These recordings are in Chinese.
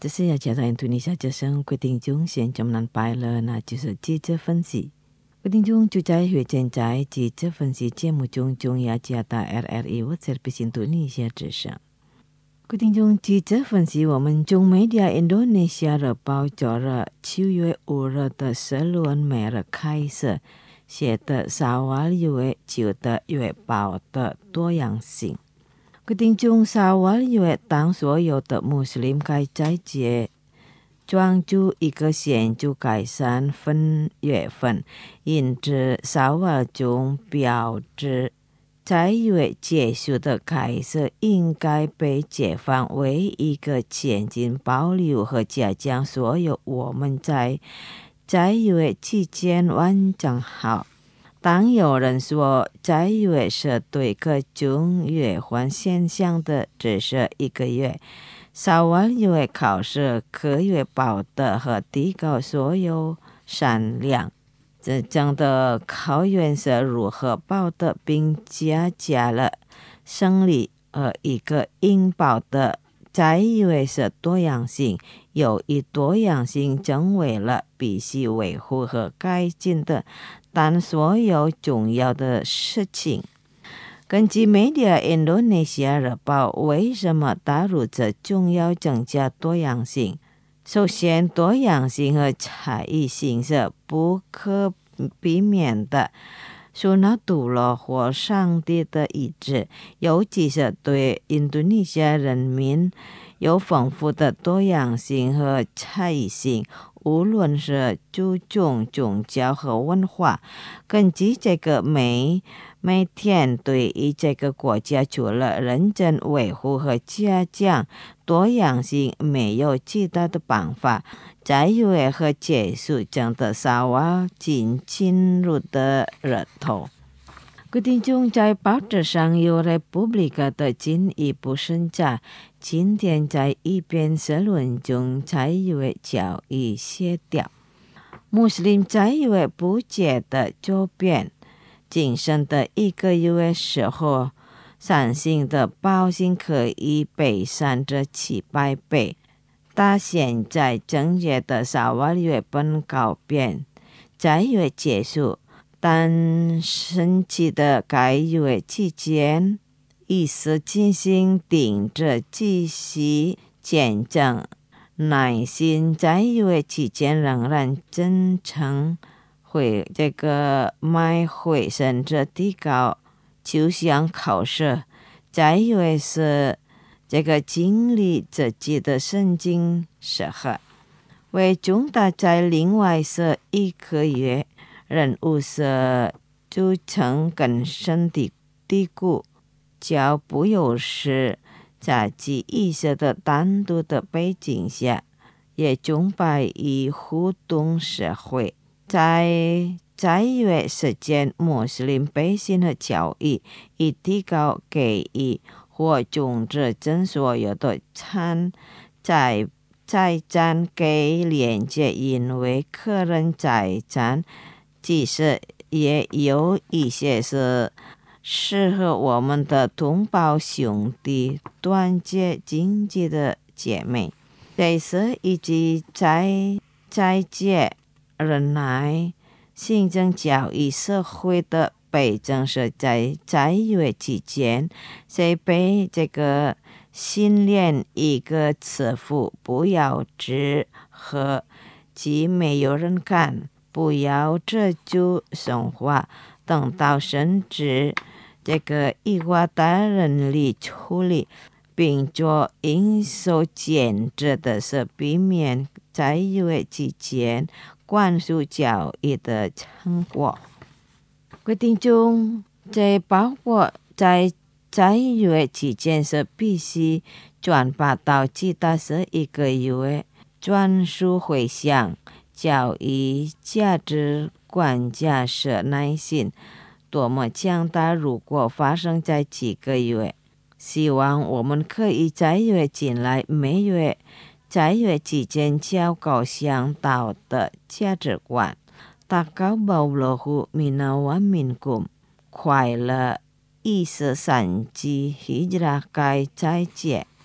这是要加到印度尼西亚学生决定中先中南拜了，那就是记者分析。决定中就在学现在记者分析节目中中要加到 RRI 或者是印度尼西亚之声。决定中记者分析我们中媒体印度尼西亚日报做了7月5日的社论媒的开始，写的沙瓦里维旧的月报的多样性。决定中沙瓦里维当所有的穆斯林该在节专注一个显著改善分月份，因此沙瓦中标志在月结束的开始应该被解放为一个前进保留和加强所有我们在月期间完成好。当有人说在月是对各种月份现象的只是一个月，沙瓦里维考试可月报的和提高所有善良。这样的考验是如何报的，并加了胜利和一个应报的在月是多样性，有一多样性成为了必须维护和改进的但所有重要的事情。根据媒体印度尼西亚日报为什么大陆这重要增加多样性？首先，多样性和差异性是不可避免的，受到杜罗或上帝的意志，尤其是对印度尼西亚人民有丰富的多样性和差异性，无论是注重宗教和文化。根据这个每天对于这个国家除了认真维护和加强多样性，没有其他的办法。在月和结束这样的沙瓦进入的热头。决定中在报纸上有 Republika 的进一步审查，今天在一篇社论中在月交易写掉。穆斯林在月不解的周边谨慎的一个月时候，相信的报信可以被3至700倍。但现在正月的沙瓦里维本告变，在月结束，但神奇的该月期间，一时进行顶着继续见证，耐心在月期间仍然真诚会这个买会甚至提高，就像考试，在月是这个经历自己的圣经时刻，为重大在另外是一个月，人物是组成更深的低谷，较不有时在其意识的单独的背景下，也崇拜与互动社会。在月时间，穆斯林百姓的教育以提高给予或种植真所有的财产给连接，因为个人财产其实也有一些是适合我们的同胞兄弟团结经济的姐妹。这是以及在界人来行政教育社会的北正是在月期间，谁被这个训练一个慈父，不要只和既没有人干，不要这就生活，等到甚至这个异化的人力处理，并做应受减制的是避免在月期间灌输教育的成果。决定中在包括在月期间是必须转发到其他是一个月专属回响，教育价值观架设耐心多么强大，如果发生在几个月，希望我们可以在月进来每月在月期间较高向导的价值观。Takau baulahu minawan minkum 快乐24世纪 hijrah 该在节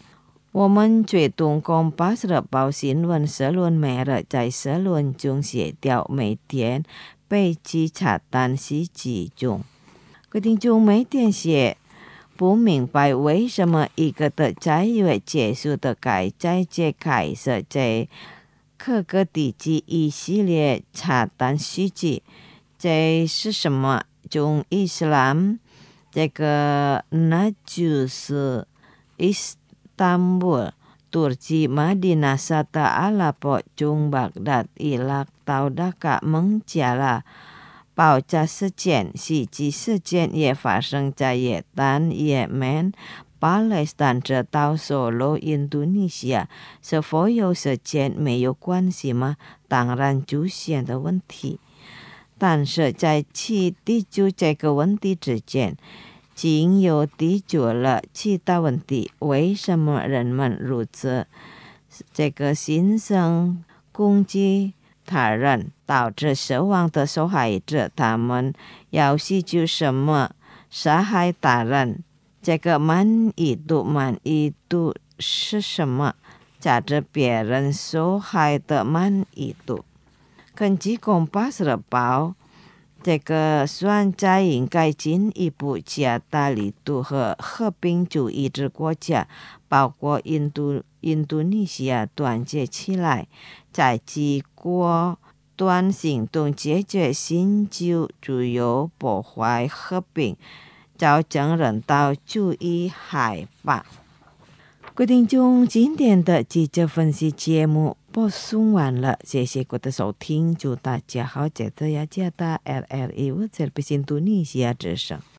我们最终共80了报新闻社论媒了，在社论中写掉每天被稽查单袭击中。各听众每天写不明白为什么一个的在月结束的改在这开始在各个地区一系列查单袭击，这是什么？从伊斯兰这个那就是伊斯坦布尔、Turki, Madinah, serta Aleppo, Trung Baghdad, Iraq, Dhaka, menjala 爆炸事件、袭击事件也发生在约旦、也门、巴勒斯坦直到所罗、印度尼西亚，是否有事件没有关系吗？当然出现的问题。但是在其解决这个问题之前，仅有解决了其他问题。为什么人们如此这个心生攻击他人，导致死亡的受害者，他们要追究什么？杀害他人，这个满意度是什么？价值别人受害的满意度。根据公巴日报，这个算在应该进一步加大力度和和平主义之国家，包括印度尼西亚团结起来，在其果断行动解决新旧自由破坏和平，造成人道主义害怕。各位听众，今天的记者分析节目播送完了，谢谢各位的收听，祝大家好，记得要加大 RRI 我这边印度尼西亚之声。